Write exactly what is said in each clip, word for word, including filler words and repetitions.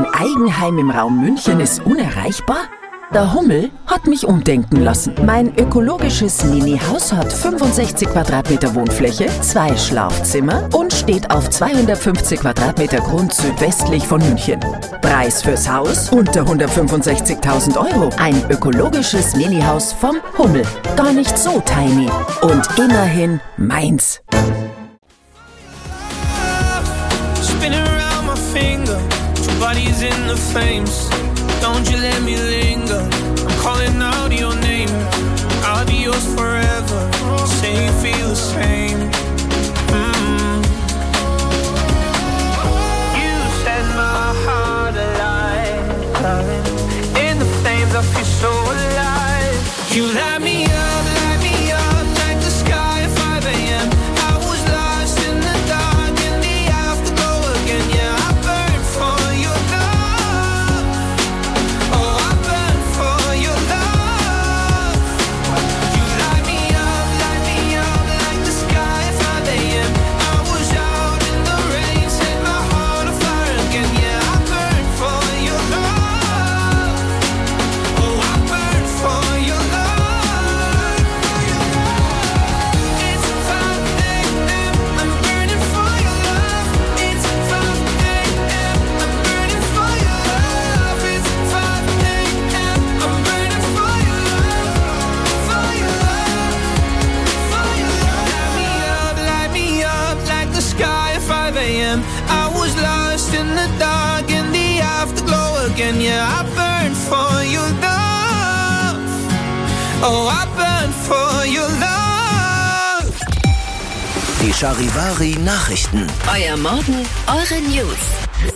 Ein Eigenheim im Raum München ist unerreichbar? Der Hummel hat mich umdenken lassen. Mein ökologisches Mini-Haus hat fünfundsechzig Quadratmeter Wohnfläche, zwei Schlafzimmer und steht auf zweihundertfünfzig Quadratmeter Grund südwestlich von München. Preis fürs Haus unter hundertfünfundsechzigtausend Euro. Ein ökologisches Mini-Haus vom Hummel. Gar nicht so tiny. Und immerhin meins. Bodies in the flames, don't you let me linger. I'm calling out your name, I'll be yours forever. Say you feel the same. Mm-hmm. You set my heart alight, darling. In the flames I feel so alive. You light me up, light me up like the sky at five a.m. I was lost in the dark in the afterglow again. Yeah, I burn for your love. Oh, I burn for your love. You light me up, light me up like the sky at five a.m. I was out in the rain, set my heart on fire again. Yeah, I burn for your love. Oh, I burn for your love. It's five a.m. I'm burning for your love. It's five a.m. I'm burning for your love. It's five a.m. I'm burning for your love. For your love. For your love. Light me up, light me up like the sky at five a.m. I was lost in the dark in the afterglow again. Yeah, I burn for your love. Oh, I burn for your love. Die Charivari Nachrichten. Euer Morgen, eure News.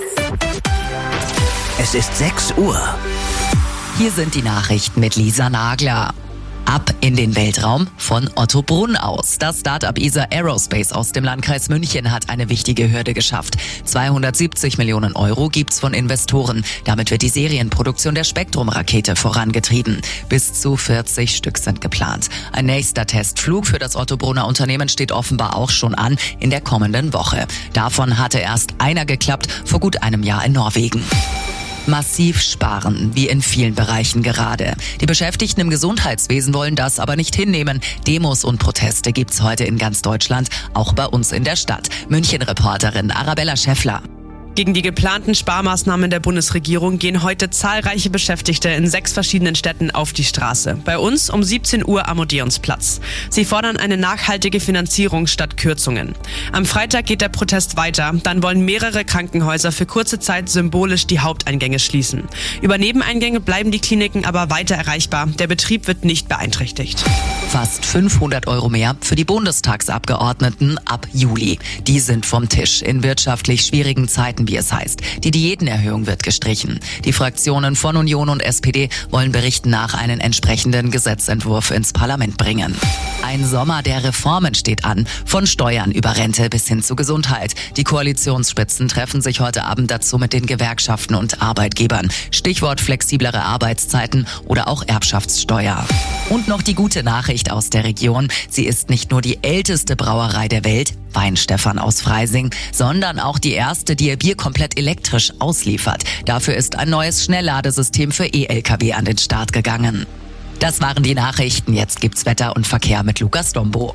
Es ist sechs Uhr. Hier sind die Nachrichten mit Lisa Nagler. Ab in den Weltraum von Otto Brunn aus. Das Start-up E S A Aerospace aus dem Landkreis München hat eine wichtige Hürde geschafft. zweihundertsiebzig Millionen Euro gibt's von Investoren. Damit wird die Serienproduktion der Spektrum-Rakete vorangetrieben. Bis zu vierzig Stück sind geplant. Ein nächster Testflug für das Otto Brunner Unternehmen steht offenbar auch schon an in der kommenden Woche. Davon hatte erst einer geklappt, vor gut einem Jahr in Norwegen. Massiv sparen, wie in vielen Bereichen gerade. Die Beschäftigten im Gesundheitswesen wollen das aber nicht hinnehmen. Demos und Proteste gibt's heute in ganz Deutschland, auch bei uns in der Stadt. München-Reporterin Arabella Schäffler. Gegen die geplanten Sparmaßnahmen der Bundesregierung gehen heute zahlreiche Beschäftigte in sechs verschiedenen Städten auf die Straße. Bei uns um siebzehn Uhr am Odeonsplatz. Sie fordern eine nachhaltige Finanzierung statt Kürzungen. Am Freitag geht der Protest weiter. Dann wollen mehrere Krankenhäuser für kurze Zeit symbolisch die Haupteingänge schließen. Über Nebeneingänge bleiben die Kliniken aber weiter erreichbar. Der Betrieb wird nicht beeinträchtigt. Fast fünfhundert Euro mehr für die Bundestagsabgeordneten ab Juli. Die sind vom Tisch in wirtschaftlich schwierigen Zeiten, wie es heißt. Die Diätenerhöhung wird gestrichen. Die Fraktionen von Union und S P D wollen Berichten nach einen entsprechenden Gesetzentwurf ins Parlament bringen. Ein Sommer der Reformen steht an. Von Steuern über Rente bis hin zu Gesundheit. Die Koalitionsspitzen treffen sich heute Abend dazu mit den Gewerkschaften und Arbeitgebern. Stichwort flexiblere Arbeitszeiten oder auch Erbschaftssteuer. Und noch die gute Nachricht aus der Region. Sie ist nicht nur die älteste Brauerei der Welt, Weinstefan aus Freising, sondern auch die erste, die ihr Bier komplett elektrisch ausliefert. Dafür ist ein neues Schnellladesystem für E-L K W an den Start gegangen. Das waren die Nachrichten. Jetzt gibt's Wetter und Verkehr mit Lukas Dombo.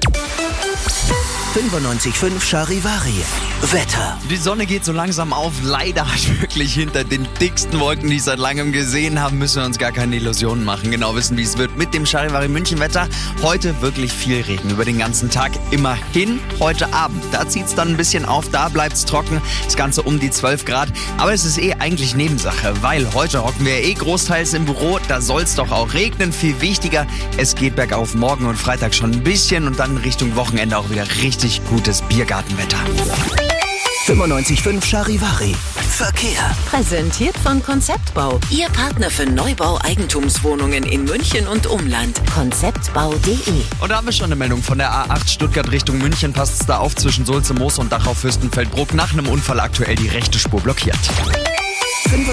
fünfundneunzig Komma fünf Charivari. Wetter. Die Sonne geht so langsam auf. Leider wirklich hinter den dicksten Wolken, die ich seit langem gesehen habe, müssen wir uns gar keine Illusionen machen. Genau wissen, wie es wird mit dem Charivari München Wetter. Heute wirklich viel Regen über den ganzen Tag. Immerhin heute Abend. Da zieht es dann ein bisschen auf, da bleibt es trocken. Das Ganze um die zwölf Grad. Aber es ist eh eigentlich Nebensache, weil heute hocken wir eh großteils im Büro. Da soll es doch auch regnen. Viel wichtiger, es geht bergauf morgen und Freitag schon ein bisschen und dann Richtung Wochenende auch wieder richtig gutes Biergartenwetter. fünfundneunzig Komma fünf Charivari. Verkehr. Präsentiert von Konzeptbau. Ihr Partner für Neubau Eigentumswohnungen in München und Umland. konzeptbau punkt de. Und da haben wir schon eine Meldung von der A acht Stuttgart Richtung München. Passt es da auf zwischen Sulze, Moos und Dachau Fürstenfeldbruck. Nach einem Unfall aktuell die rechte Spur blockiert.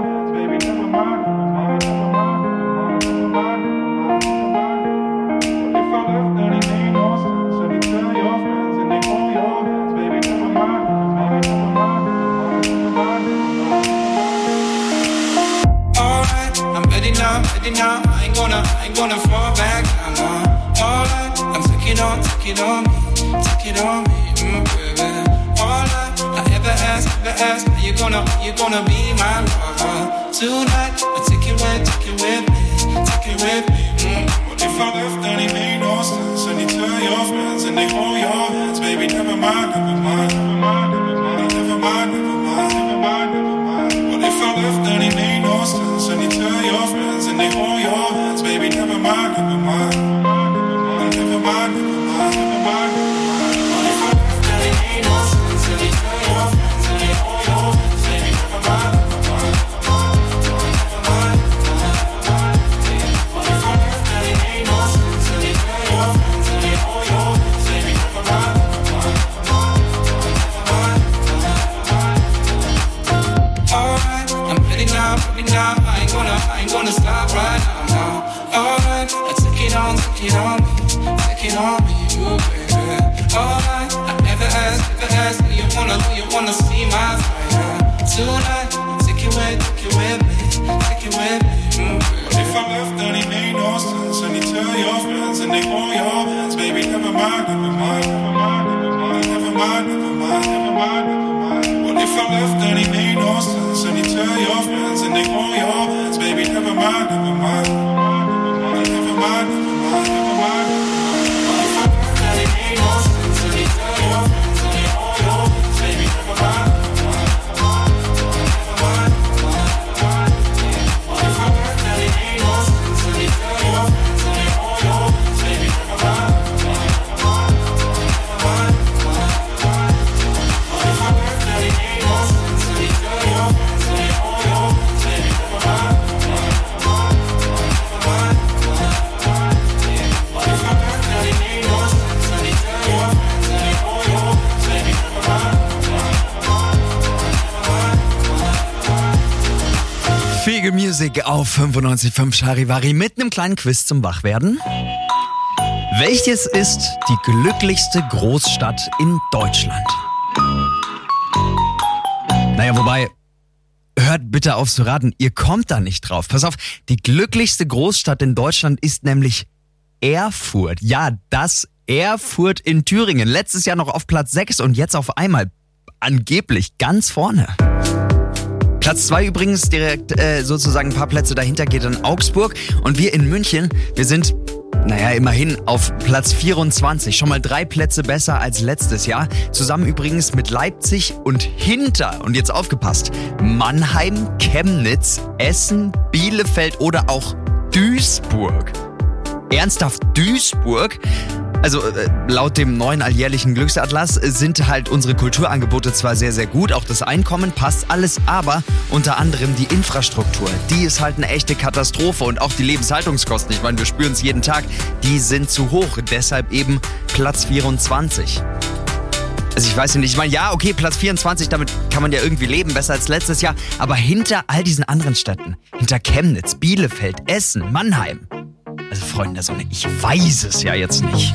hands, baby, never mind. Never mind, never mind, never mind. But if I left, then it ain't no sense. And you tell your friends and they hold your gonna fall back down now? All I, I'm take it on, take it on me, take it on me, mm, baby. All I, I ever ask, ever ask, are you gonna, are you gonna be my lover tonight? But take it with, take it with me, take it with me. Mm. What if I left and it made no sense? And you tell your friends and they hold your hands, baby. Never mind, never mind, never mind, never mind, never mind, never mind, never mind, never mind. What if I left and it made no sense? And you tell your friends and they hold your hands, baby. Never mind, never mind, never mind, never mind, never mind. What if I left and it made no sense? And you tell your friends and they hold your hands, baby. Never mind, never mind, never mind, never mind. What if I left and it made no sense? And you tell your friends and they hold your hands, baby. Never mind, never mind, never mind, never mind. Alright, I'm ready now, ready now. I ain't gonna, I ain't gonna stop right now, now. Alright, I take it on, take it on me, take it on me, you baby. Alright, I never ask, never ask, do you wanna, do you wanna see my fire tonight? Take it with, take it with me, take it with me, mm, baby. What if I left and it made no sense? And you tell your friends and they hold your hands, baby. Never mind, never mind, never mind, never mind, never mind, never mind, never mind, never mind. What if I left and it made no sense? And you tell your friends and they hold your hands, baby. Never mind, never mind, never mind, never mind, never mind, never mind. What if I left and it made no sense? And you tell your friends and they hold your hands, baby. Never mind, never mind, never mind, never mind. What if I left and it made no sense? And you tell your friends and they hold your hands, baby. Never mind, never mind, never mind, never mind. What if I left and it made no sense? And you tell your friends and they hold your hands, baby. Never mind, never mind, never mind, never mind. What if I left and it made no sense? And you tell your friends and they hold your hands, baby. Never mind, never mind, never mind, never mind. Fege Music auf fünfundneunzig Komma fünf Charivari mit einem kleinen Quiz zum Wachwerden. Welches ist die glücklichste Großstadt in Deutschland? Naja, wobei, hört bitte auf zu raten, ihr kommt da nicht drauf. Pass auf, die glücklichste Großstadt in Deutschland ist nämlich Erfurt. Ja, das Erfurt in Thüringen. Letztes Jahr noch auf Platz sechs und jetzt auf einmal angeblich ganz vorne. Platz zwei übrigens direkt äh, sozusagen ein paar Plätze dahinter geht in Augsburg. Und wir in München, wir sind, naja, immerhin auf Platz vierundzwanzig. Schon mal drei Plätze besser als letztes Jahr. Zusammen übrigens mit Leipzig und hinter, und jetzt aufgepasst, Mannheim, Chemnitz, Essen, Bielefeld oder auch Duisburg. Ernsthaft Duisburg? Also äh, laut dem neuen alljährlichen Glücksatlas sind halt unsere Kulturangebote zwar sehr, sehr gut, auch das Einkommen passt alles, aber unter anderem die Infrastruktur, die ist halt eine echte Katastrophe und auch die Lebenshaltungskosten, ich meine, wir spüren es jeden Tag, die sind zu hoch, deshalb eben Platz vierundzwanzig. Also ich weiß nicht, ich meine, ja, okay, Platz vierundzwanzig, damit kann man ja irgendwie leben, besser als letztes Jahr, aber hinter all diesen anderen Städten, hinter Chemnitz, Bielefeld, Essen, Mannheim, also Freunde der Sonne, ich weiß es ja jetzt nicht.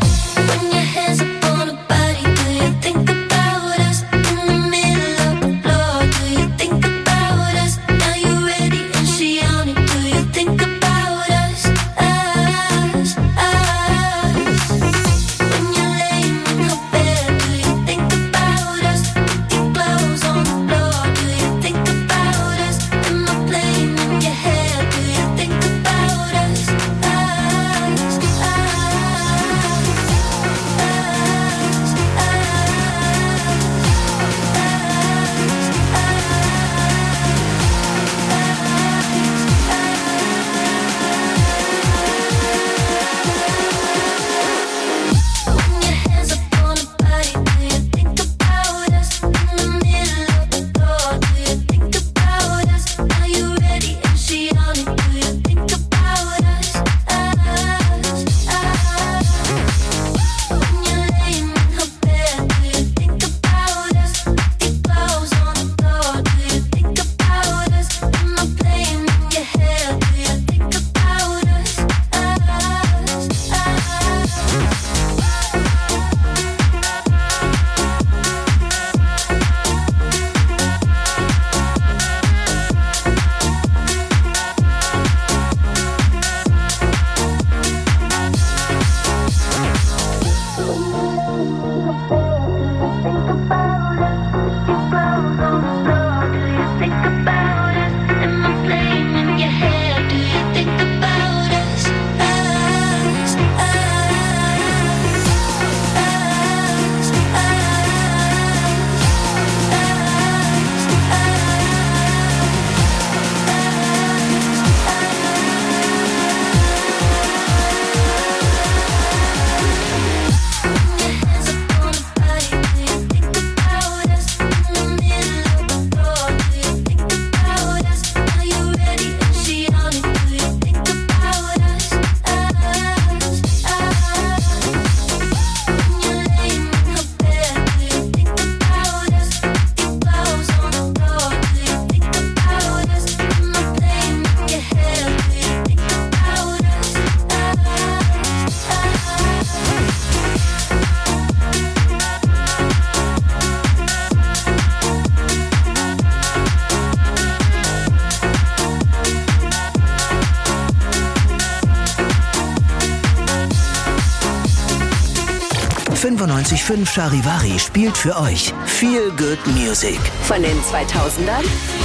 fünfundneunzig Komma fünf Charivari spielt für euch Feel Good Music. Von den zweitausendern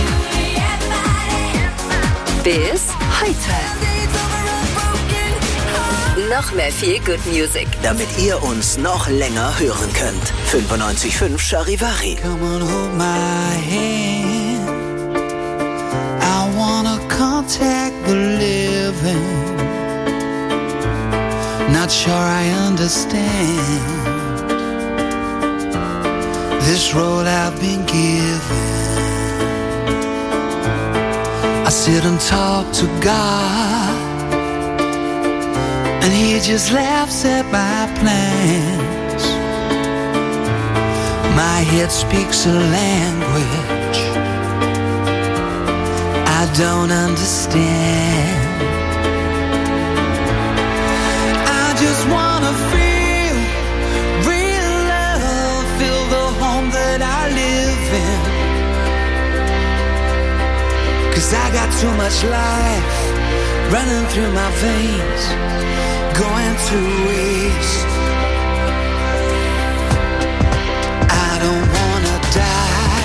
bis heute. Noch mehr Feel Good Music. Damit ihr uns noch länger hören könnt. fünfundneunzig Komma fünf Charivari. Come on, hold my hand. I wanna contact the living. Not sure I understand this road I've been given. I sit and talk to God, and He just laughs at my plans. My head speaks a language I don't understand. I just wanna feel real love, feel the home that I live in. 'Cause I got too much life running through my veins, going to waste. I don't wanna die,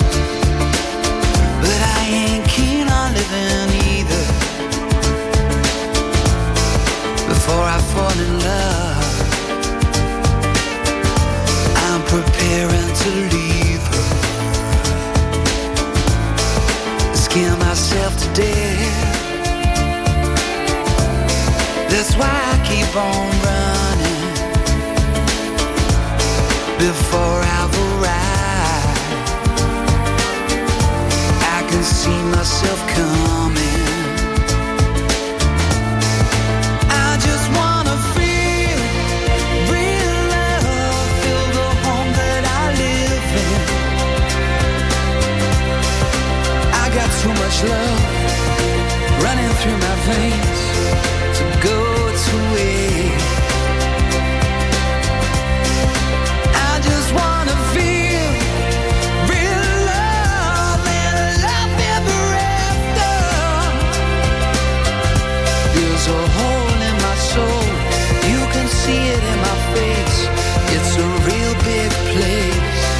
but I ain't keen on living either. Before I fall in love, I'm preparing to leave her. Scare myself to death. That's why I keep on running before I've arrived. I can see myself coming. I just wanna feel real love, feel the home that I live in. I got too much love running through my veins to go to waste. I just wanna feel real love and love ever after. There's a hole in my soul, you can see it in my face. It's a real big place.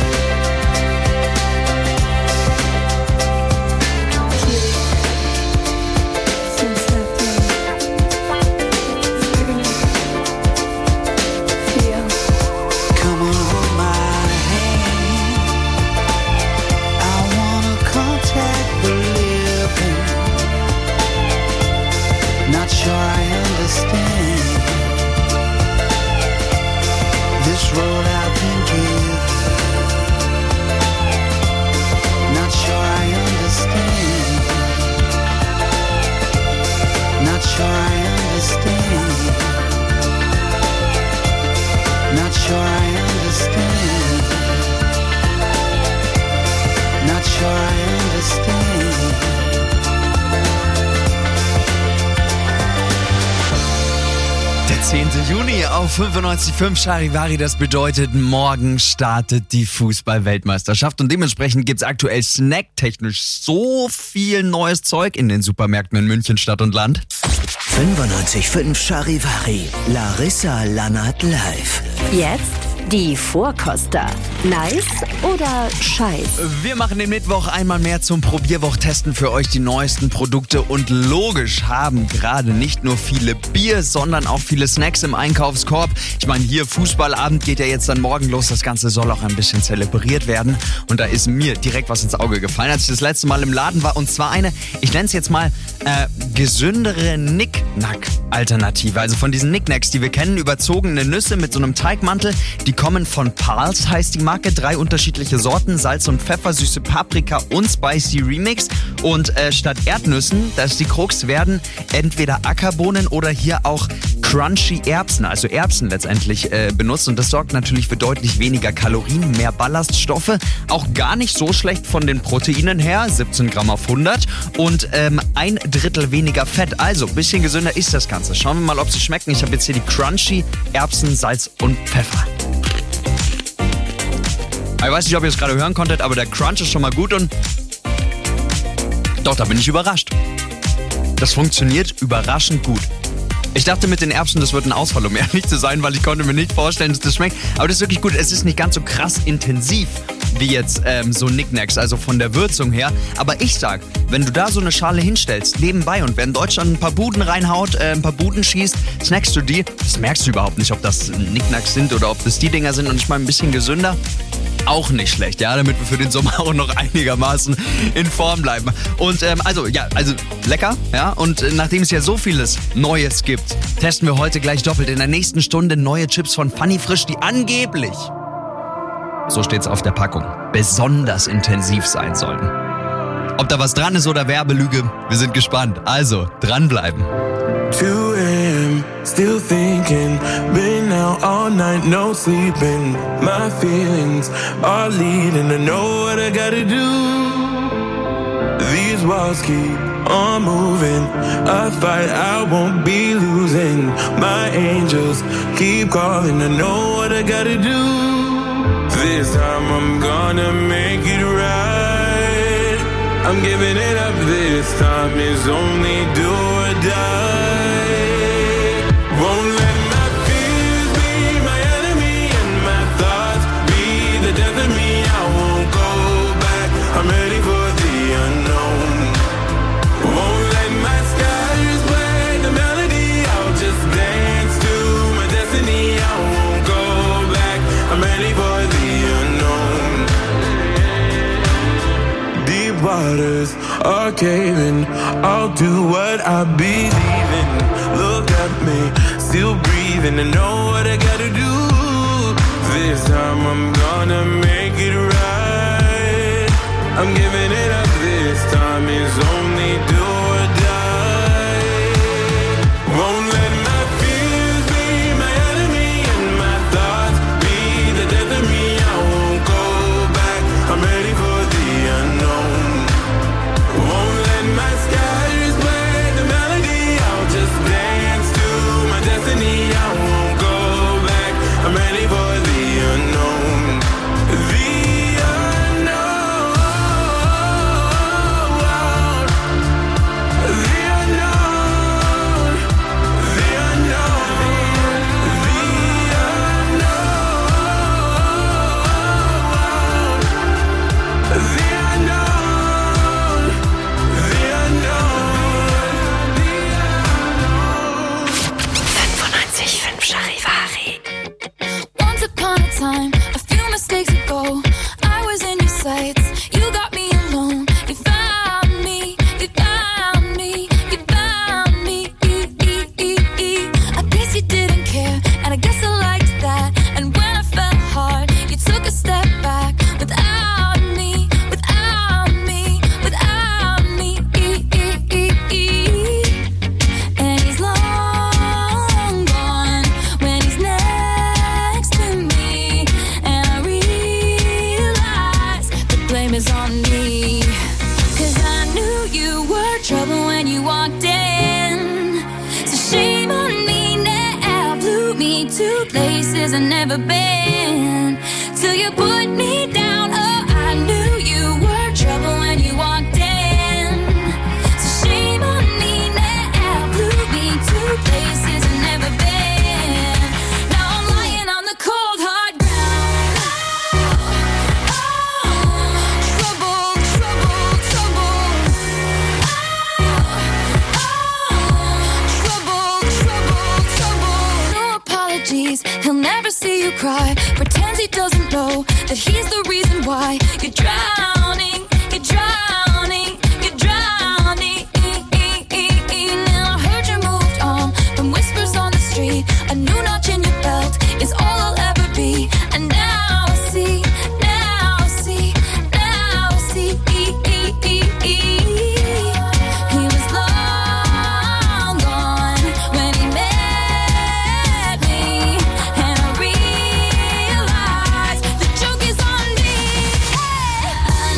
zehnten Juni auf fünfundneunzig Komma fünf Charivari. Das bedeutet, morgen startet die Fußball-Weltmeisterschaft und dementsprechend gibt's aktuell snacktechnisch so viel neues Zeug in den Supermärkten in München, Stadt und Land. fünfundneunzig Komma fünf Charivari. Larissa Lannert live. Jetzt die Vorkoster. Nice oder scheiß? Wir machen den Mittwoch einmal mehr zum Probierwoch, testen für euch die neuesten Produkte und logisch haben gerade nicht nur viele Bier, sondern auch viele Snacks im Einkaufskorb. Ich meine, hier Fußballabend geht ja jetzt dann morgen los. Das Ganze soll auch ein bisschen zelebriert werden. Und da ist mir direkt was ins Auge gefallen, als ich das letzte Mal im Laden war. Und zwar eine, ich nenne es jetzt mal, äh, gesündere Nick-Nack-Alternative. Also von diesen Nicknacks, die wir kennen, überzogene Nüsse mit so einem Teigmantel. Die kommen von Pals, heißt die Marke. Drei unterschiedliche Sorten, Salz und Pfeffer, süße Paprika und Spicy Remix. Und äh, statt Erdnüssen, das ist die Krux, werden entweder Ackerbohnen oder hier auch crunchy Erbsen, also Erbsen letztendlich äh, benutzt. Und das sorgt natürlich für deutlich weniger Kalorien, mehr Ballaststoffe. Auch gar nicht so schlecht von den Proteinen her, siebzehn Gramm auf hundert. Und ähm, ein Drittel weniger Fett. Also ein bisschen gesünder ist das Ganze. Schauen wir mal, ob sie schmecken. Ich habe jetzt hier die crunchy Erbsen, Salz und Pfeffer. Ich weiß nicht, ob ihr es gerade hören konntet, aber der Crunch ist schon mal gut und doch, da bin ich überrascht. Das funktioniert überraschend gut. Ich dachte mit den Erbsen, das wird ein Ausfall, um ehrlich zu sein, weil ich konnte mir nicht vorstellen, dass das schmeckt. Aber das ist wirklich gut. Es ist nicht ganz so krass intensiv wie jetzt ähm, so Knickknacks, also von der Würzung her. Aber ich sag, wenn du da so eine Schale hinstellst, nebenbei, und wenn Deutschland ein paar Buden reinhaut, äh, ein paar Buden schießt, snackst du die, das merkst du überhaupt nicht, ob das Knickknacks sind oder ob das die Dinger sind. Und ich meine, ein bisschen gesünder, auch nicht schlecht, ja, damit wir für den Sommer auch noch einigermaßen in Form bleiben. Und ähm, also, ja, also lecker, ja, und äh, nachdem es ja so vieles Neues gibt, testen wir heute gleich doppelt in der nächsten Stunde neue Chips von Funny Frisch, die angeblich, so steht's auf der Packung, besonders intensiv sein sollen. Ob da was dran ist oder Werbelüge, wir sind gespannt. Also, dranbleiben. two a.m. still thinking, been out all night, no sleeping. My feelings are leading to know what I gotta do. These walls keep on moving. I fight, I won't be losing. My angels keep calling to know what I gotta do. This time I'm gonna make it right. I'm giving it up this time, it's only do or die. Won't let my fears be my enemy and my thoughts be the death of me. I won't go back, I'm ready for the unknown. Won't let my skies play the melody, I'll just dance to my destiny. I won't go back, I'm ready for the unknown. Deep waters are caving, I'll do what I believe in. Look at me, still breathing, and know what I gotta do. This time I'm gonna make it right. I'm giving it up this time, it's only do or die. Won't let my fears be my enemy and my thoughts be the death of me. I won't go back, I'm ready for the unknown. Won't let my skies play the melody, I'll just dance to my destiny. I won't go back, I'm ready for the unknown. The unknown. The unknown. The unknown. The unknown. The unknown. The unknown. fünfundneunzig Komma fünf Charivari. Once upon a time, a few mistakes ago, I was in your sights. You got me alone. You found me. You found me. You found me. I guess you didn't care, and I guess I liked that. And when I fell hard, you took a step back without me. Without me. Without me. And he's long gone when he's next to me. And I realize the blame is on me. Cause I knew you were trouble when you walked in. So shame on me now, flew me to places I've never been. Till you put me down, oh, I knew you were trouble when you walked in. So shame on me now, flew me to places I've never been. Now I'm lying on the cold hard ground. Oh, trouble, trouble, trouble. Oh, trouble, trouble, trouble. No apologies, he'll never see you cry. Pretends he doesn't know that he's the reason why you're drowning, you're drowning, you're drowning. Now I heard you moved on from whispers on the street. A new notch in your belt is all I'll ever be. And now I see, now I see, now I see. He was long gone when he met me. And I realized the joke is on me. I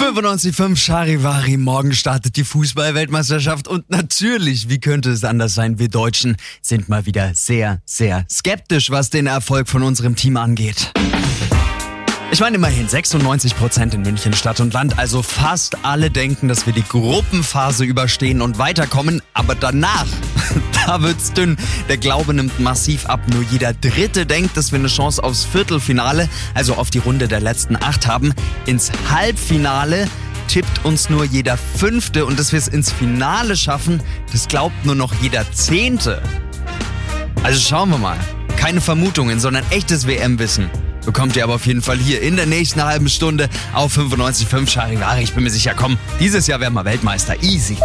fünfundneunzig Komma fünf Charivari, morgen startet die Fußball-Weltmeisterschaft und natürlich, wie könnte es anders sein, wir Deutschen sind mal wieder sehr, sehr skeptisch, was den Erfolg von unserem Team angeht. Ich meine immerhin sechsundneunzig Prozent in München Stadt und Land, also fast alle denken, dass wir die Gruppenphase überstehen und weiterkommen, aber danach, da wird's dünn. Der Glaube nimmt massiv ab, nur jeder Dritte denkt, dass wir eine Chance aufs Viertelfinale, also auf die Runde der letzten acht haben. Ins Halbfinale tippt uns nur jeder Fünfte und dass wir es ins Finale schaffen, das glaubt nur noch jeder Zehnte. Also schauen wir mal, keine Vermutungen, sondern echtes W M-Wissen bekommt ihr aber auf jeden Fall hier in der nächsten halben Stunde auf fünfundneunzig Komma fünf Charivari. Ich bin mir sicher, komm, dieses Jahr werden wir Weltmeister. Easy.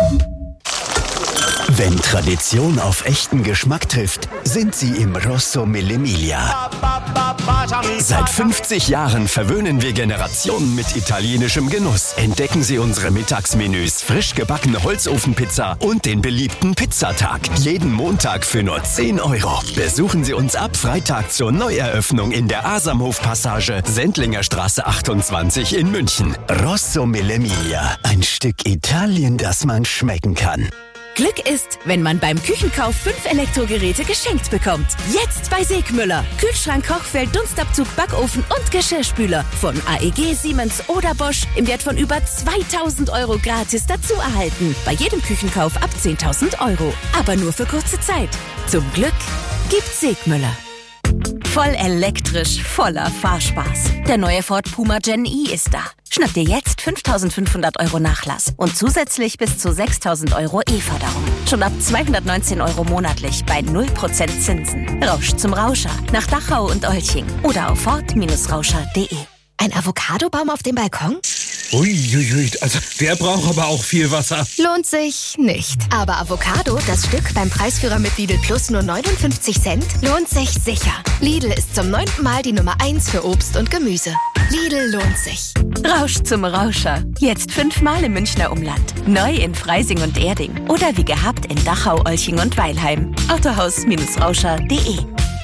Wenn Tradition auf echten Geschmack trifft, sind sie im Rosso Mille Miglia. Seit fünfzig Jahren verwöhnen wir Generationen mit italienischem Genuss. Entdecken Sie unsere Mittagsmenüs, frisch gebackene Holzofenpizza und den beliebten Pizzatag. Jeden Montag für nur zehn Euro. Besuchen Sie uns ab Freitag zur Neueröffnung in der Asamhof-Passage, Sendlinger Straße achtundzwanzig in München. Rosso Mille Miglia. Ein Stück Italien, das man schmecken kann. Glück ist, wenn man beim Küchenkauf fünf Elektrogeräte geschenkt bekommt. Jetzt bei Segmüller. Kühlschrank, Kochfeld, Dunstabzug, Backofen und Geschirrspüler. Von A E G, Siemens oder Bosch im Wert von über zweitausend Euro gratis dazu erhalten. Bei jedem Küchenkauf ab zehntausend Euro. Aber nur für kurze Zeit. Zum Glück gibt's Segmüller. Voll elektrisch, voller Fahrspaß. Der neue Ford Puma Gen E ist da. Schnapp dir jetzt fünftausendfünfhundert Euro Nachlass und zusätzlich bis zu sechstausend Euro E-Förderung. Schon ab zweihundertneunzehn Euro monatlich bei null Prozent Zinsen. Rausch zum Rauscher nach Dachau und Olching oder auf ford Rauscher punkt de. Ein Avocadobaum auf dem Balkon? Uiuiui, also der braucht aber auch viel Wasser. Lohnt sich nicht. Aber Avocado, das Stück beim Preisführer mit Lidl Plus nur neunundfünfzig Cent, lohnt sich sicher. Lidl ist zum neunten Mal die Nummer eins für Obst und Gemüse. Lidl lohnt sich. Rausch zum Rauscher. Jetzt fünfmal im Münchner Umland. Neu in Freising und Erding. Oder wie gehabt in Dachau, Olching und Weilheim. Autohaus Rauscher punkt de.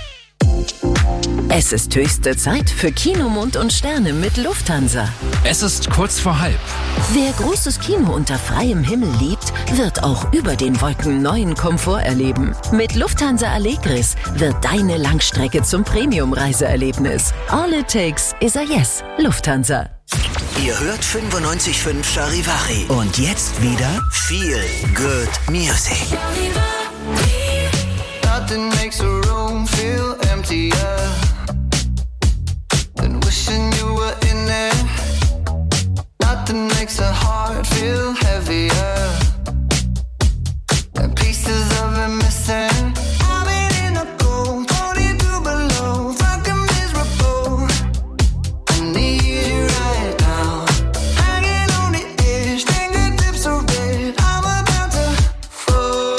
Es ist höchste Zeit für Kino, Mond und Sterne mit Lufthansa. Es ist kurz vor halb. Wer großes Kino unter freiem Himmel liebt, wird auch über den Wolken neuen Komfort erleben. Mit Lufthansa Allegris wird deine Langstrecke zum Premium-Reiseerlebnis. All it takes is a yes. Lufthansa. Ihr hört fünfundneunzig Komma fünf Charivari. Und jetzt wieder Feel Good Music. Nothing makes a room feel emptier than wishing you were in there. Nothing makes a heart feel heavier than pieces of it missing. I've been in the cold, forty-two below, fucking miserable. I need you right now, hanging on the edge, fingertips are red. I'm about to fall.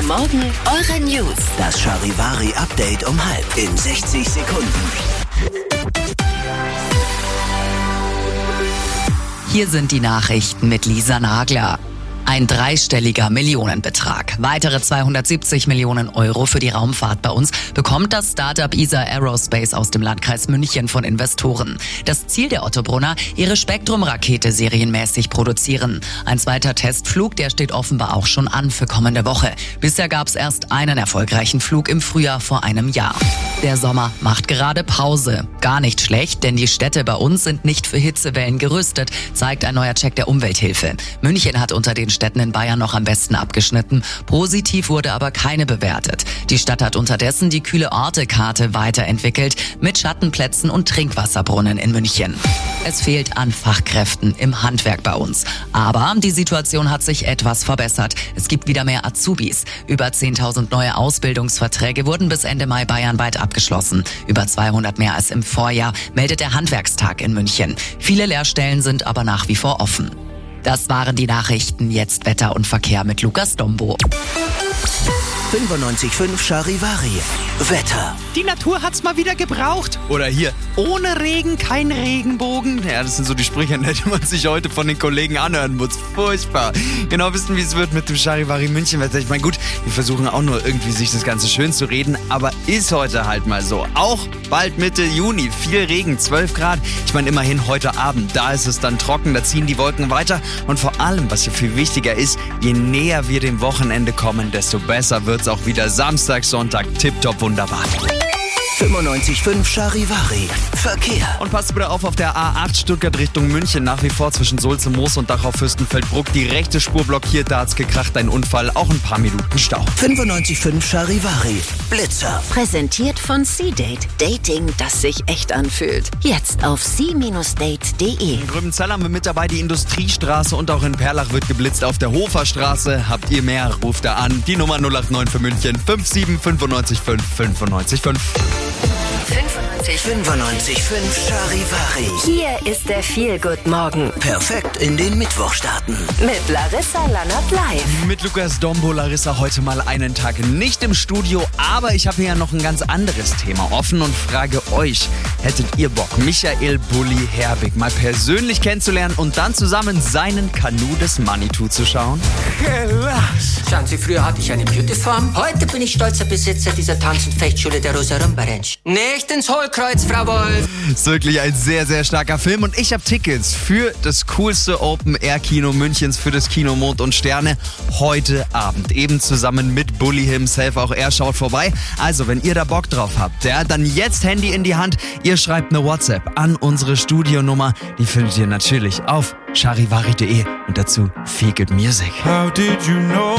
Morgen eure News. Das Charivari-Update um halb in sechzig Sekunden. Hier sind die Nachrichten mit Lisa Nagler. Ein dreistelliger Millionenbetrag. Weitere zweihundertsiebzig Millionen Euro für die Raumfahrt bei uns bekommt das Startup E S A Aerospace aus dem Landkreis München von Investoren. Das Ziel der Ottobrunner, ihre Spektrum-Rakete serienmäßig produzieren. Ein zweiter Testflug, der steht offenbar auch schon an für kommende Woche. Bisher gab es erst einen erfolgreichen Flug im Frühjahr vor einem Jahr. Der Sommer macht gerade Pause. Gar nicht schlecht, denn die Städte bei uns sind nicht für Hitzewellen gerüstet, zeigt ein neuer Check der Umwelthilfe. München hat unter den Städten in Bayern noch am besten abgeschnitten. Positiv wurde aber keine bewertet. Die Stadt hat unterdessen die kühle Orte-Karte weiterentwickelt mit Schattenplätzen und Trinkwasserbrunnen in München. Es fehlt an Fachkräften im Handwerk bei uns. Aber die Situation hat sich etwas verbessert. Es gibt wieder mehr Azubis. Über zehntausend neue Ausbildungsverträge wurden bis Ende Mai bayernweit abgeschlossen. Über zweihundert mehr als im Vorjahr, meldet der Handwerkstag in München. Viele Lehrstellen sind aber nach wie vor offen. Das waren die Nachrichten. Jetzt Wetter und Verkehr mit Lukas Dombo. fünfundneunzig Komma fünf Charivari. Wetter. Die Natur hat's mal wieder gebraucht. Oder hier, ohne Regen kein Regenbogen. Ja, das sind so die Sprüche, die man sich heute von den Kollegen anhören muss. Furchtbar. Genau wissen, wie es wird mit dem Charivari München Wetter. Ich meine, gut, wir versuchen auch nur irgendwie sich das Ganze schön zu reden, aber ist heute halt mal so. Auch bald Mitte Juni, viel Regen, zwölf Grad. Ich meine, immerhin heute Abend, da ist es dann trocken, da ziehen die Wolken weiter. Und vor allem, was hier viel wichtiger ist, je näher wir dem Wochenende kommen, desto besser wird's auch wieder. Samstag, Sonntag, tipptopp, wunderbar. fünfundneunzig Komma fünf Charivari. Verkehr. Und passt bitte auf, auf der A acht Stuttgart Richtung München. Nach wie vor zwischen Sulze, Moos und Dachau Fürstenfeldbruck. Die rechte Spur blockiert, da hat's gekracht, ein Unfall. Auch ein paar Minuten Stau. fünfundneunzig Komma fünf Charivari. Blitzer. Präsentiert von C-Date. Dating, das sich echt anfühlt. Jetzt auf c Date punkt de. In Gröbenzell haben wir mit dabei die Industriestraße und auch in Perlach wird geblitzt auf der Hoferstraße. Habt ihr mehr, ruft da an. Die Nummer null acht neun für München fünf sieben fünf neun fünf fünf neun fünf. fünfundneunzig Komma fünf Charivari. Hier ist der Feel-Good-Morgen. Perfekt in den Mittwoch starten. Mit Larissa Lannert live. Mit Lukas Dombo, Larissa, heute mal einen Tag nicht im Studio, aber ich habe hier ja noch ein ganz anderes Thema offen und frage euch, hättet ihr Bock, Michael Bulli Herbig mal persönlich kennenzulernen und dann zusammen seinen Kanu des Manitou zu schauen? Schauen Sie, früher hatte ich eine Beauty-Farm. Heute bin ich stolzer Besitzer dieser Tanz- und Fechtschule der Rosa-Rumba Ranch. Nicht ins Hohlkreuz, Frau Wolf! Ist wirklich ein sehr, sehr starker Film und ich habe Tickets für das coolste Open-Air-Kino Münchens, für das Kino Mond und Sterne heute Abend. Eben zusammen mit Bulli himself, auch er schaut vorbei. Also, wenn ihr da Bock drauf habt, ja, dann jetzt Handy in die Hand. Ihr schreibt eine WhatsApp an unsere Studionummer. Die findet ihr natürlich auf charivari punkt de und dazu Feel Good Music. How did you know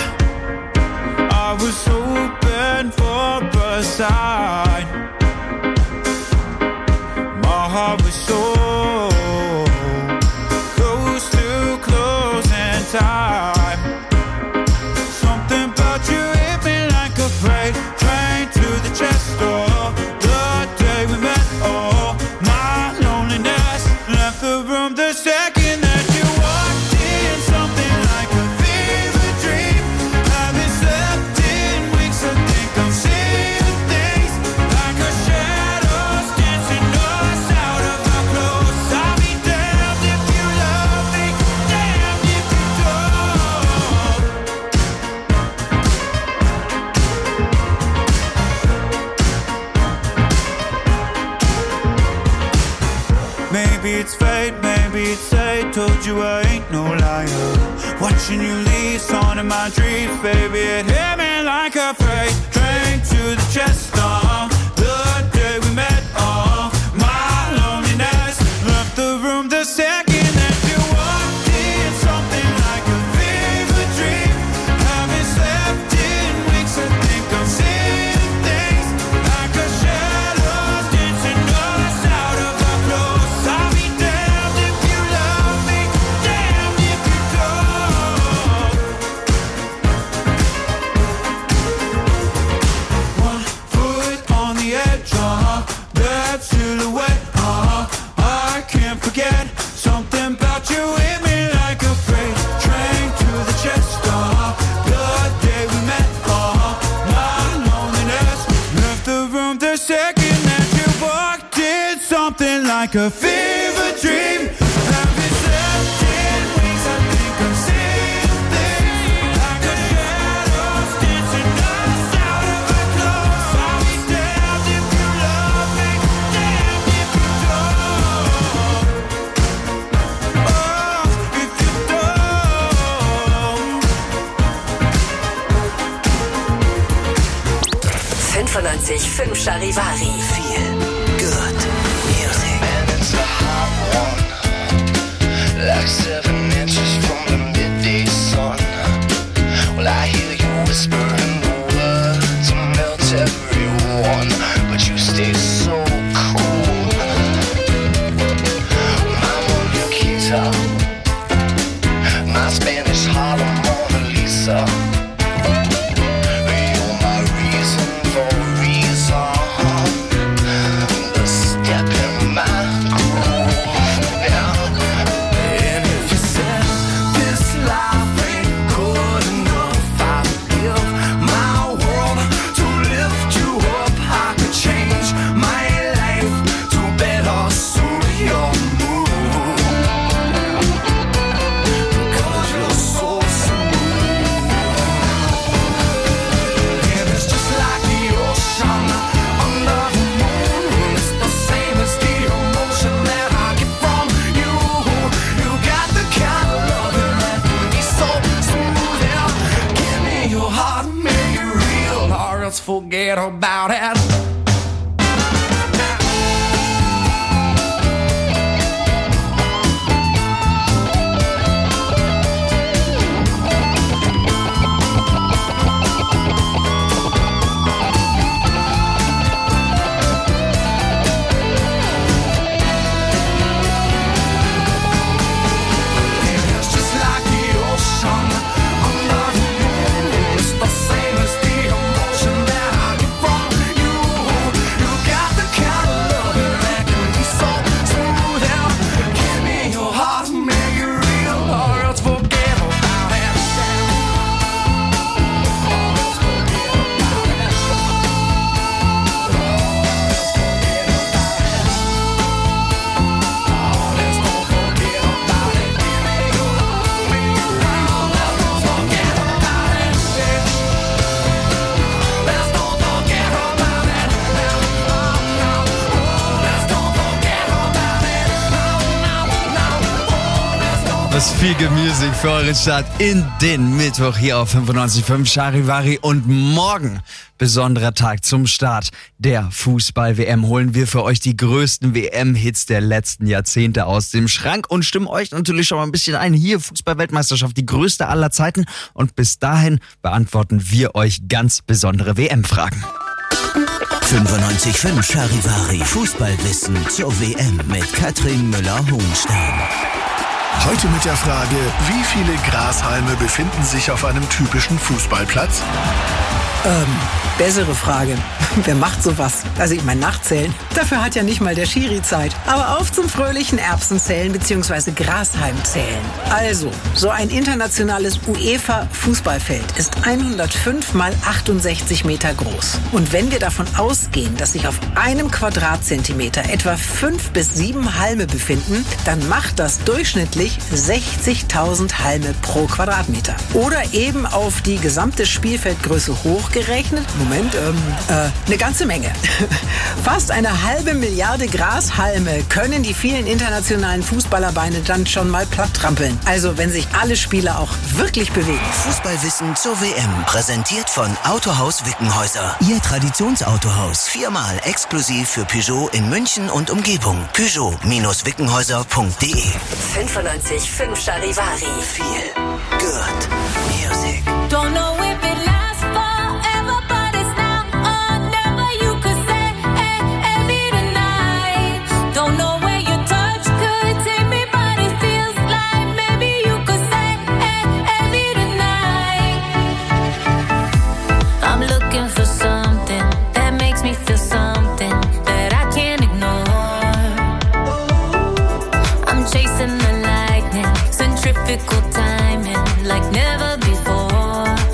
I was open for a sign? My heart was so close to closing time. Something about you hit me like a freight train to the chest door. The day we met, oh, my loneliness left the room the second that you walked in. Something like a fever dream. Haven't slept in weeks, I think I'm seeing things like a shadows dancing us out of our clothes. I'll be damned if you love me, damned if you don't. Maybe it's fate, maybe it's fate. Told you I ain't no liar. Watching you leave, on in my dreams, baby. It hit me like a freight train to the chest. Oh, the day we met. Oh, my loneliness left the room the second that you walked in. Something like a fever dream. Haven't slept in weeks. I think I'm seeing things like a shadows dancing us out of our clothes. I'll be damned if you love me, damned if you don't. One foot a fever dream. I've been seventeen weeks, I think I'm seeing things. Like a shadow stitching us out of our clothes. I'll be damned if you love me, damned if you don't. Oh, if you don't. fünfundneunzig Komma fünf Charivari. Feel good music. And it's a hot one, like seven inches from the midday sun. Well, I hear you whispering the words to melt everyone, but you stay so cool. My Monica, my Spanish Harlem Mona Lisa. You're my reason for a reason. The step in my groove. Yeah. And if you said this life ain't good enough, I'd give my world to lift you up. I could change my life to better suit your mood. Because you're so smooth. And it's just like the ocean under the moon. It's the same as the emotion that I get from you. You got the kind of loving that can be so smooth. Yeah. Give me your heart, make it real, or else forget about it. It's just like the ocean under the moon. It's the same as the emotion that I get from you. You got the kind of loving that can be so smooth. Yeah. Give me your heart, make it real, or else forget about it. Das viel Musik für eure Stadt in den Mittwoch hier auf fünfundneunzig Komma fünf Charivari. Und morgen, besonderer Tag zum Start der Fußball-W M, holen wir für euch die größten W M-Hits der letzten Jahrzehnte aus dem Schrank und stimmen euch natürlich schon mal ein bisschen ein. Hier Fußball-Weltmeisterschaft, die größte aller Zeiten. Und bis dahin beantworten wir euch ganz besondere W M-Fragen. fünfundneunzig Komma fünf Charivari. Fußballwissen zur W M mit Katrin Müller-Hohenstein. Heute mit der Frage, wie viele Grashalme befinden sich auf einem typischen Fußballplatz? Ähm, bessere Frage. Wer macht sowas? Also ich meine Nachzählen. Dafür hat ja nicht mal der Schiri Zeit. Aber auf zum fröhlichen Erbsenzählen bzw. Grashalmzählen. Also, so ein internationales UEFA-Fußballfeld ist hundertfünf mal achtundsechzig Meter groß. Und wenn wir davon ausgehen, dass sich auf einem Quadratzentimeter etwa fünf bis sieben Halme befinden, dann macht das durchschnittlich sechzigtausend Halme pro Quadratmeter. Oder eben auf die gesamte Spielfeldgröße hochgerechnet, Moment, ähm, äh, eine ganze Menge. Fast eine halbe Milliarde Grashalme können die vielen internationalen Fußballerbeine dann schon mal platt trampeln. Also wenn sich alle Spieler auch wirklich bewegen. Fußballwissen zur W M. Präsentiert von Autohaus Wickenhäuser. Ihr Traditionsautohaus. Viermal exklusiv für Peugeot in München und Umgebung. Peugeot Wickenhäuser punkt de. fünfundneunzig Komma fünf Charivari. Feel good music. Don't know if it lasts forever, but it's now or never. You could say, hey, every tonight. Don't know where your touch could take me, but it feels like maybe you could say, hey, every tonight. I'm looking for something that makes me feel something that I can't ignore. I'm chasing the lightning, centrifugal timing like never before.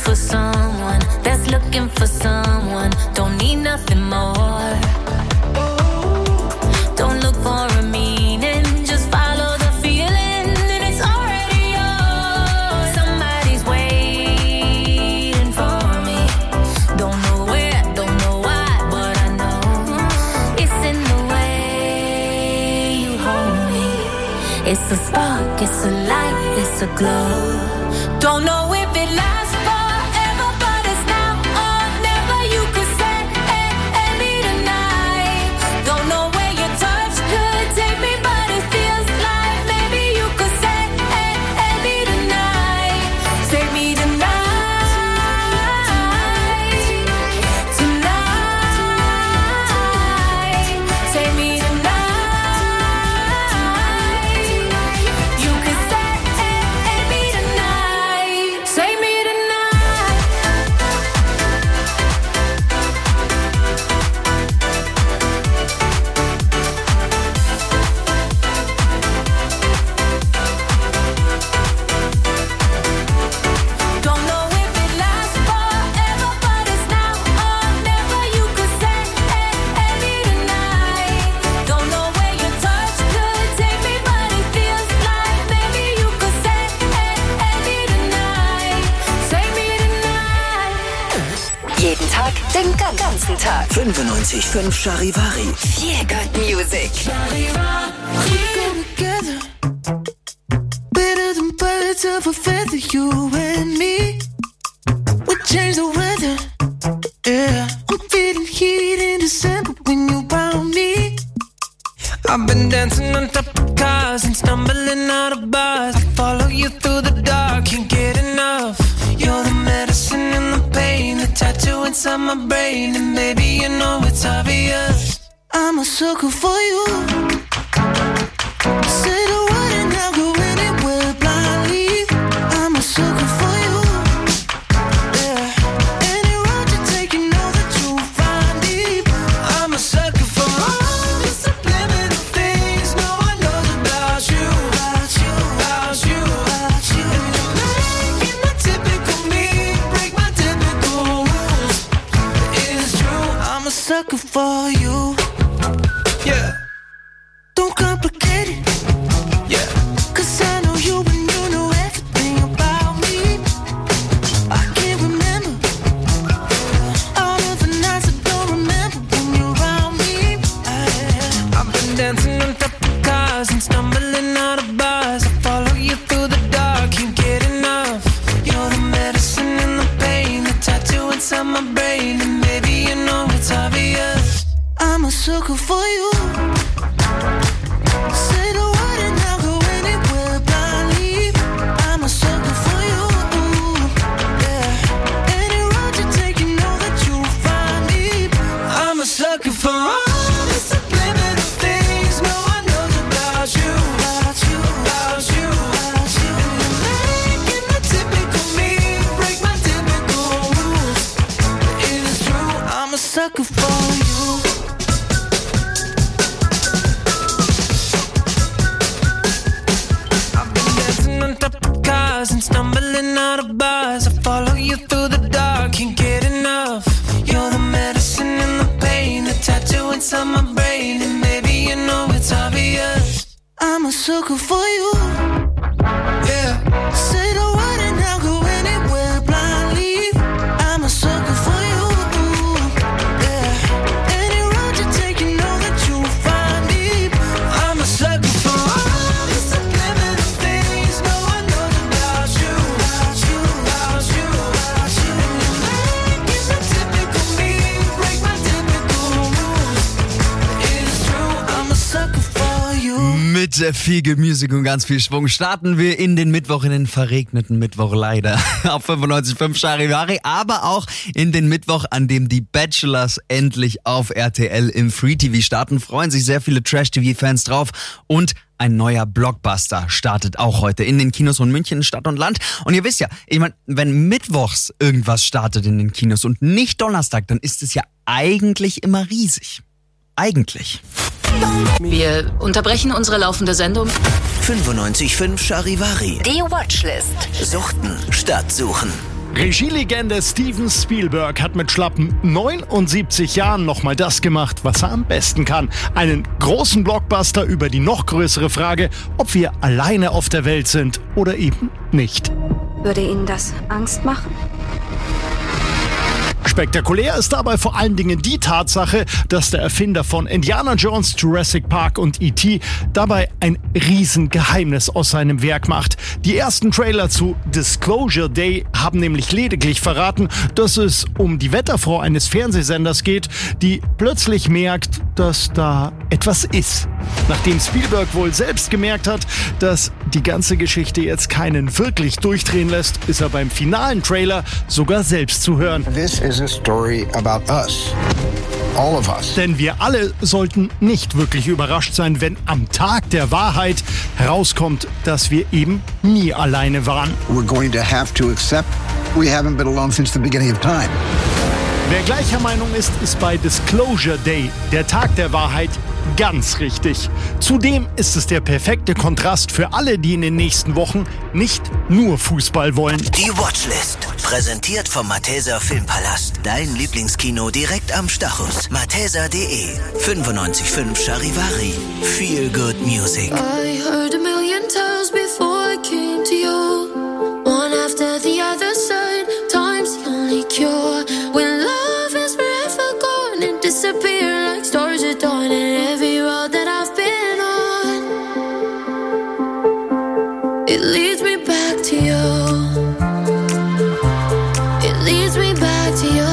for someone that's looking for someone. Don't need nothing more. Don't look for a meaning, just follow the feeling and it's already yours. Somebody's waiting for me. Don't know where, don't know why, but I know it's in the way you hold me. It's a spark, it's a light, it's a glow. Don't know if it lasts forever, but it's now or never. You could say hey, hey, me tonight. Don't know where your touch could take me, but it feels like maybe you could say hey, hey, me tonight. Save me tonight, tonight. Save me tonight. You could say hey, hey, me tonight. Save me tonight. Don't know if it lasts forever, but it's now or never. You could say hey, hey, me tonight. Don't know where your touch could take me, but it feels like maybe you could say hey, hey, me tonight. Save me tonight. Jeden Tag, den ganzen Tag. fünfundneunzig Komma fünf Charivari. Feel Good Music. Together, better than birds of a feather, you and me. We change the weather. Yeah, I'm feeling heat in December when you found me. I've been dancing on top of cars and stumbling out of bars. I follow you through the dark, can't get enough. You're the medicine and the pain, the tattoo inside my brain, and maybe you know it's obvious. I'm a sucker for you. Say the word and I'll go anywhere blindly. I'm a sucker for you. Yeah, any road you take, you know that you'll find me. I'm a sucker for all the subliminal things no one knows about you, about you, about you, about you. And you're making my typical me break my typical rules. It's true, I'm a sucker for you. Yeah. Don't complicate it. Yeah. Cause I know you and you know everything about me. I can't remember all of the nights I don't remember when you're around me. I, I've been dancing on top of cars and stumbling out of bars. I follow you through the dark, can't get enough. You're the medicine and the pain, the tattoo inside my brain, and maybe you know it's obvious. I'm a sucker for you. Say the word and I'll go anywhere blindly. I'm a sucker for you. Yeah. Any road you take, you know that you'll find me. I'm a sucker for all the subliminal things no one knows about you, about you, about you, about you. And you're making the typical me break my typical rules. It is true, I'm a sucker for you. On top of cars and stumbling out of bars. I follow you through the dark, can't get enough. You're the medicine and the pain, the tattoo inside my brain, and maybe you know it's obvious. I'm a sucker for you. Yeah. Say the word and I'll go anywhere blindly. I'm a sucker for you. Yeah. Any road you take, you know that you'll find me. I'm a sucker for all the subliminal things no one knows about you, about you, about you, about you. And you're making the typical me break my typical rules. It is true, I'm a sucker for you. Mit viel Good Music und ganz viel Schwung starten wir in den Mittwoch, in den verregneten Mittwoch leider auf fünfundneunzig Komma fünf Charivari, aber auch in den Mittwoch, an dem die Bachelors endlich auf R T L im Free T V starten. Freuen sich sehr viele Trash-T V-Fans drauf und ein neuer Blockbuster startet auch heute in den Kinos von München, Stadt und Land. Und ihr wisst ja, ich meine, wenn mittwochs irgendwas startet in den Kinos und nicht Donnerstag, dann ist es ja eigentlich immer riesig. Eigentlich. Wir unterbrechen unsere laufende Sendung. fünfundneunzig Komma fünf Charivari. Die Watchlist. Suchten statt suchen. Regielegende Steven Spielberg hat mit schlappen neunundsiebzig Jahren nochmal das gemacht, was er am besten kann. Einen großen Blockbuster über die noch größere Frage, ob wir alleine auf der Welt sind oder eben nicht. Würde Ihnen das Angst machen? Spektakulär ist dabei vor allen Dingen die Tatsache, dass der Erfinder von Indiana Jones, Jurassic Park und E T dabei ein Riesengeheimnis aus seinem Werk macht. Die ersten Trailer zu Disclosure Day haben nämlich lediglich verraten, dass es um die Wetterfrau eines Fernsehsenders geht, die plötzlich merkt, dass da etwas ist. Nachdem Spielberg wohl selbst gemerkt hat, dass die ganze Geschichte jetzt keinen wirklich durchdrehen lässt, ist er beim finalen Trailer sogar selbst zu hören. This is a story about us. All of us. Denn wir alle sollten nicht wirklich überrascht sein, wenn am Tag der Wahrheit herauskommt, dass wir eben nie alleine waren. We're going to have to accept we haven't been alone since the beginning of time. Wer gleicher Meinung ist, ist bei Disclosure Day, der Tag der Wahrheit, ganz richtig. Zudem ist es der perfekte Kontrast für alle, die in den nächsten Wochen nicht nur Fußball wollen. Die Watchlist, präsentiert vom Malteser Filmpalast. Dein Lieblingskino direkt am Stachus. malteser punkt de. fünfundneunzig Komma fünf Charivari. Feel good music. I heard a million times before I came to you. One after the other side, time's the only cure. When love is forever gone and disappear like stars at dawn. And every road that I've been on, it leads me back to you. It leads me back to you.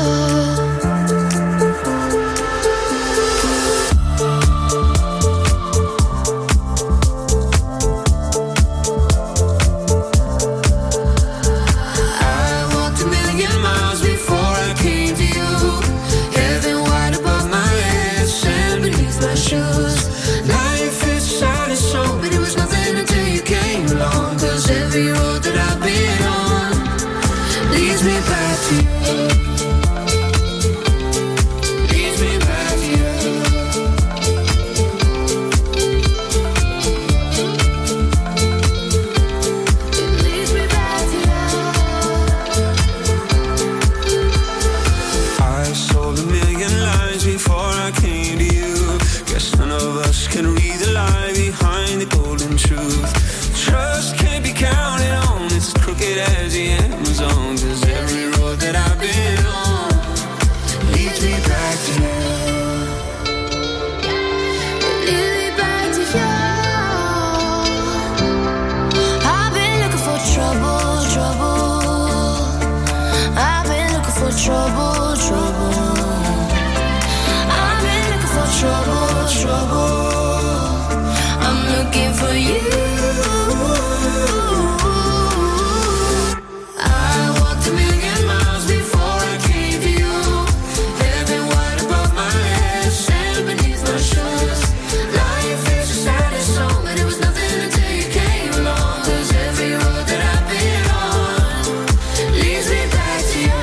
Trouble, trouble. I've been looking for trouble, trouble. I'm looking for you. I walked a million miles before I came to you. Heaven wide above my head, sand beneath my shoes. Life is a saddest song, but it was nothing until you came along. 'Cause every road that I've been on leads me back to you.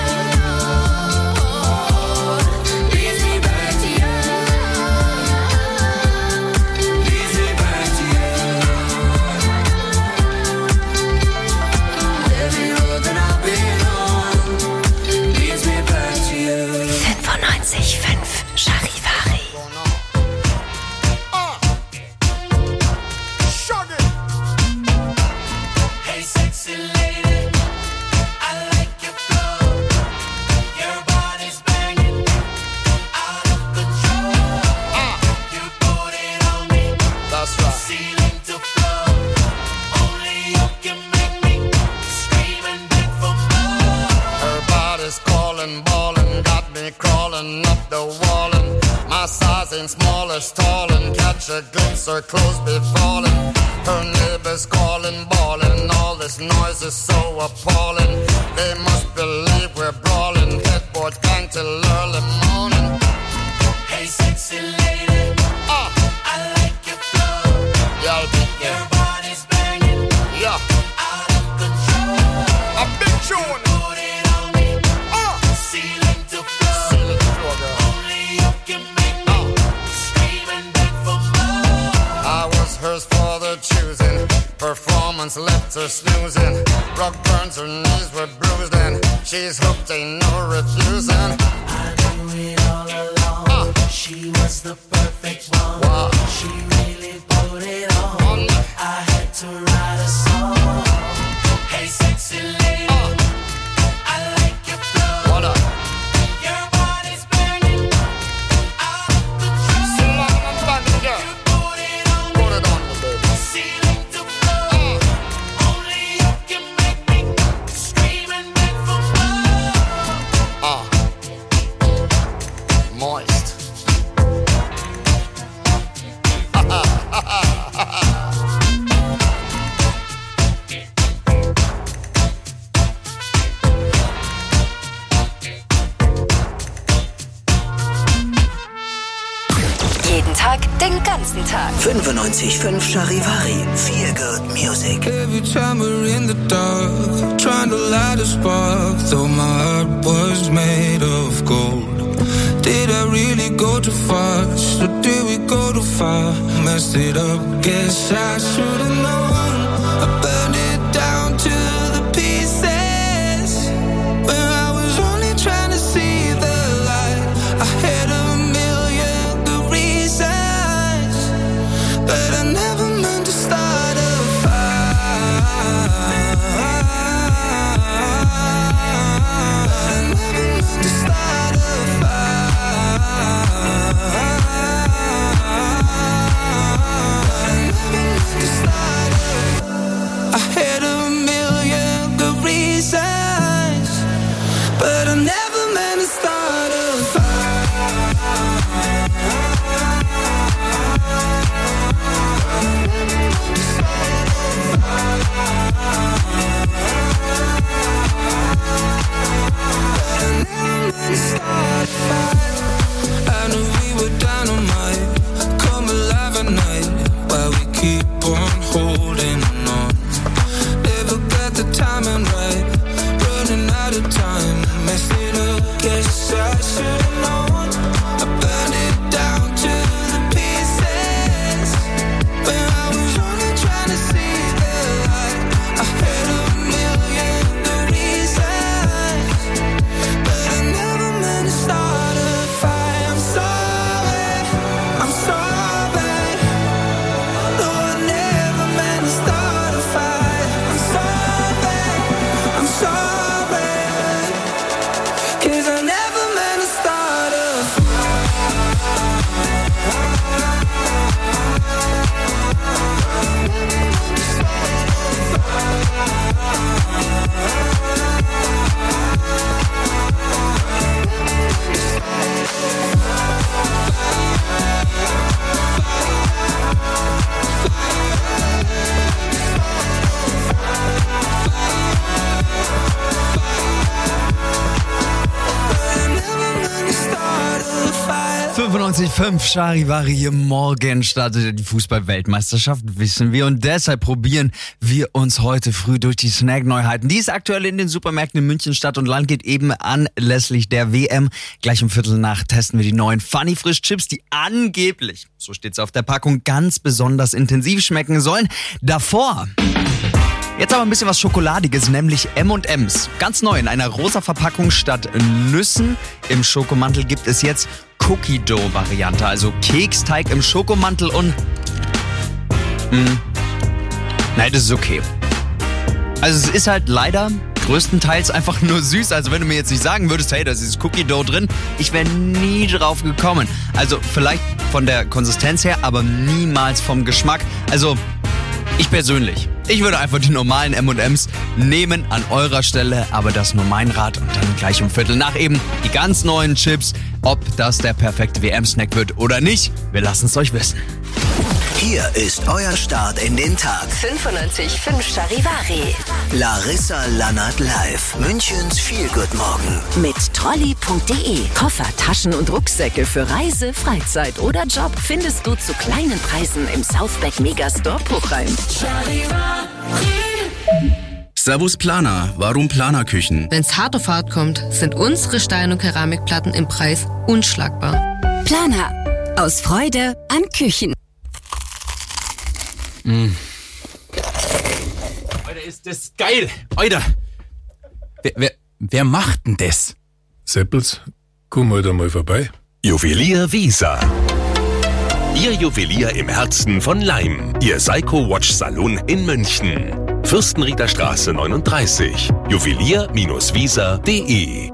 Smallest, tall and catch a glimpse, her clothes be falling. Her neighbors calling, bawling. All this noise is so appalling. They must believe we're brawling. Headboard bang till early morning. Hey, sexy lady, uh. I like your flow. Yeah, I'll beat you. Your body's banging. Yeah, out of control. A big tune. Put it on me. Uh. Ceiling to floor. Ceiling to floor, girl. Only you can make. Hers for the choosing. Performance left her snoozing. Rock burns, her knees were bruised and she's hooked, ain't no refusing. I knew it all along. Uh. She was the perfect one. Wow. She really put it on. I had to write a song. Hey, sexy lady, uh. I like your flow. What up? Your body's burning out the truth. So long, I'm back again. You put it on, put it on me, baby. Ceiling to floor. Uh. Only you can make me scream and beg for more. Ah, uh. moist. Jeden Tag, den ganzen Tag. fünfundneunzig Komma fünf Charivari. Feel Good Music. Every time we're in the dark, trying to light a spark, though my heart was made of gold. Did I really go too fast, or did we go too far? Messed it up, guess I should've known. I burned it down to the pieces, when I was only trying to see the light. I had a million good reasons, but I never meant to start a fire. I never meant to start a I had a million good reasons, but I never meant to start a fire. I knew we were dynamite, come alive at night, while we keep on holding on. Never got the timing right, running out of time, messed it up, guess I should've known. I burned it down to the pieces, when I was only trying to see the light. I had a million good reasons, but I never meant to start a fire. I'm sorry, I'm sorry. No, I never meant to start a fire. I'm sorry, I'm sorry, 'cause I never meant to start a fünfundneunzig Komma fünf Charivari. Morgen startet die Fußball-Weltmeisterschaft, wissen wir. Und deshalb probieren wir uns heute früh durch die Snack-Neuheiten, die es aktuell in den Supermärkten in München, Stadt und Land geht, eben anlässlich der W M. Gleich um Viertel nach testen wir die neuen Funny Frisch Chips, die angeblich, so steht's auf der Packung, ganz besonders intensiv schmecken sollen. Davor jetzt aber ein bisschen was Schokoladiges, nämlich M und M's. Ganz neu in einer rosa Verpackung statt Nüssen im Schokomantel gibt es jetzt Cookie Dough Variante, also Keksteig im Schokomantel und mh, nein, das ist okay. Also es ist halt leider größtenteils einfach nur süß, also wenn du mir jetzt nicht sagen würdest, hey, da ist Cookie Dough drin, ich wäre nie drauf gekommen. Also vielleicht von der Konsistenz her, aber niemals vom Geschmack. Also ich persönlich, ich würde einfach die normalen M und M's nehmen an eurer Stelle, aber das nur mein Rat und dann gleich um Viertel nach eben die ganz neuen Chips. Ob das der perfekte W M-Snack wird oder nicht, wir lassen es euch wissen. Hier ist euer Start in den Tag. fünfundneunzig Komma fünf Charivari. Larissa Lannert live. Münchens Feel Good Morgen. Mit Trolley punkt de. Koffer, Taschen und Rucksäcke für Reise, Freizeit oder Job findest du zu kleinen Preisen im Southback Megastore Puchheim. Servus Planer, warum Planerküchen? Wenn's hart auf hart kommt, sind unsere Stein- und Keramikplatten im Preis unschlagbar. Planer. Aus Freude an Küchen. Mm. Alter, ist das geil! Alter! Wer, wer, wer macht denn das? Seppels, komm halt einmal vorbei. Juwelier Weser. Ihr Juwelier im Herzen von Leim. Ihr Seiko Watch Salon in München. Fürstenrieder Straße neununddreißig. juwelier Weser punkt de.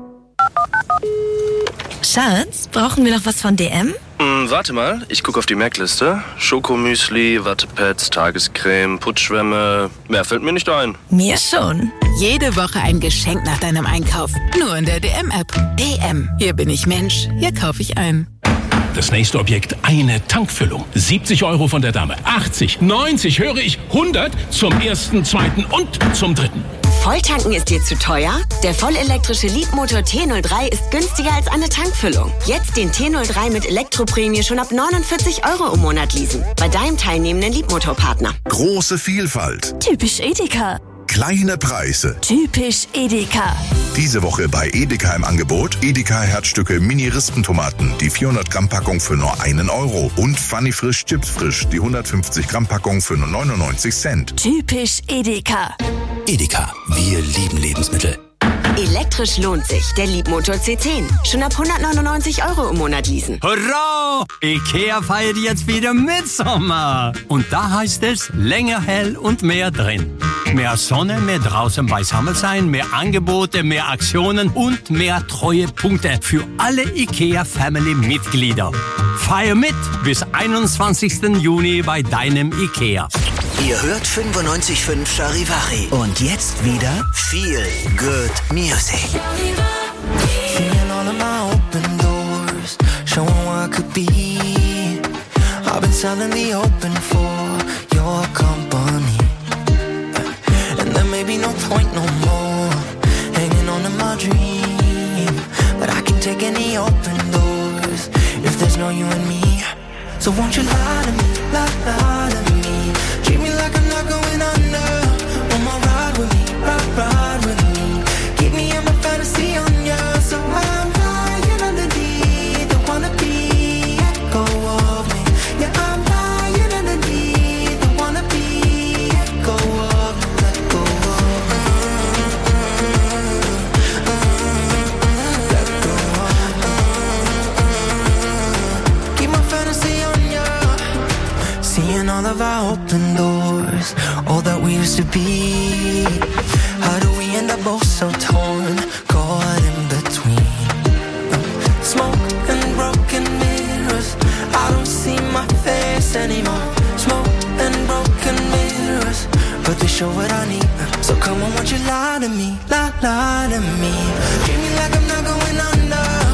Schatz, brauchen wir noch was von D M? Hm, warte mal, ich gucke auf die Merkliste. Schokomüsli, Wattepads, Tagescreme, Putzschwämme. Mehr fällt mir nicht ein. Mir schon. Jede Woche ein Geschenk nach deinem Einkauf. Nur in der D M-App. D M. Hier bin ich Mensch, hier kaufe ich ein. Das nächste Objekt, eine Tankfüllung. siebzig Euro von der Dame. achtzig, neunzig, höre ich, hundert zum ersten, zweiten und zum dritten. Volltanken ist dir zu teuer? Der vollelektrische Leapmotor T null drei ist günstiger als eine Tankfüllung. Jetzt den T null drei mit Elektroprämie schon ab neunundvierzig Euro im Monat leasen. Bei deinem teilnehmenden Leapmotor-Partner. Große Vielfalt. Typisch Edeka. Kleine Preise. Typisch Edeka. Diese Woche bei Edeka im Angebot Edeka Herzstücke Mini-Rispentomaten, die vierhundert Gramm Packung für nur einen Euro. Und Funny Frisch Chips Frisch, die hundertfünfzig Gramm Packung für nur neunundneunzig Cent. Typisch Edeka. Edeka, wir lieben Lebensmittel. Elektrisch lohnt sich. Der Leapmotor C zehn. Schon ab hundertneunundneunzig Euro im Monat leasen. Hurra! Ikea feiert jetzt wieder Mitsommer. Und da heißt es länger hell und mehr drin. Mehr Sonne, mehr draußen beisammen sein, mehr Angebote, mehr Aktionen und mehr Treuepunkte für alle Ikea-Family-Mitglieder. Feier mit bis einundzwanzigsten Juni bei deinem Ikea. Ihr hört fünfundneunzig Komma fünf Charivari. Und jetzt wieder Feel Good Music. Seeing all of my open doors, showing what I could be. I've been silently open for your company. And there may be no point no more hanging on to my dream. But I can take any open doors if there's no you and me. So won't you lie to me, lie, lie to me. Treat me like I'm not going under. One more ride with me, ride, ride with me. Keep me in my fantasy on you. So I'm lying underneath the wannabe echo of me. Yeah, I'm lying underneath the wannabe echo of me. Let go of me. Let go of me. Keep my fantasy on you. Seeing all of our open doors, all that we used to be. How do we end up both so torn, caught in between? Smoke and broken mirrors, I don't see my face anymore. Smoke and broken mirrors, but they show what I need. So come on, won't you lie to me, lie, lie to me. Treat me like I'm not going under.